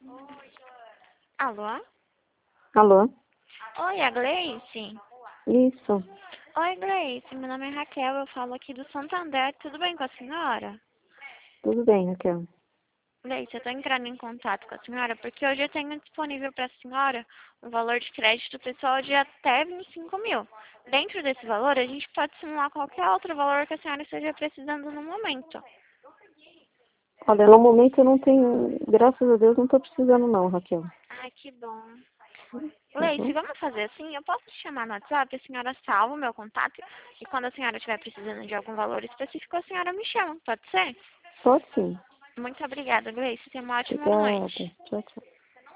Alô? Alô? Oi, é a Gleice? Isso, Oi, Gleice, meu nome é Raquel, eu falo aqui do Santander, tudo bem com a senhora? tudo bem, Raquel. Gleice, eu estou entrando em contato com a senhora porque hoje eu tenho disponível para a senhora um valor de crédito pessoal de até 25 mil. Dentro desse valor, a gente pode simular qualquer outro valor que a senhora esteja precisando no momento. Olha, no momento eu não tenho, graças a Deus, não estou precisando não, Raquel. Ai, que bom. Tá Gleice, bom? vamos fazer assim? Eu posso te chamar no WhatsApp, a senhora salva o meu contato e quando a senhora estiver precisando de algum valor específico, a senhora me chama, pode ser? Pode sim. Muito obrigada, Gleice. Tenha uma ótima Obrigada. noite. Tchau, tchau.